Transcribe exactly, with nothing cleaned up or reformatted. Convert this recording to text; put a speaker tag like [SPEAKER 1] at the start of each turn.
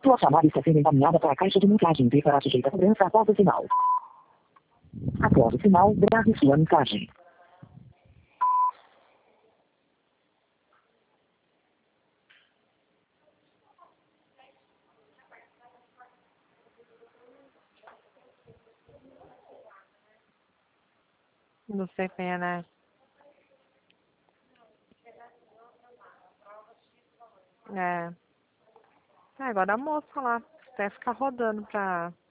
[SPEAKER 1] Sua chamada está sendo encaminhada para a caixa de mensagem e será sujeita a cobrança após o sinal. Após o sinal, grave sua mensagem.
[SPEAKER 2] Não sei quem é, né? É. É, agora a moça lá. Até ficar rodando pra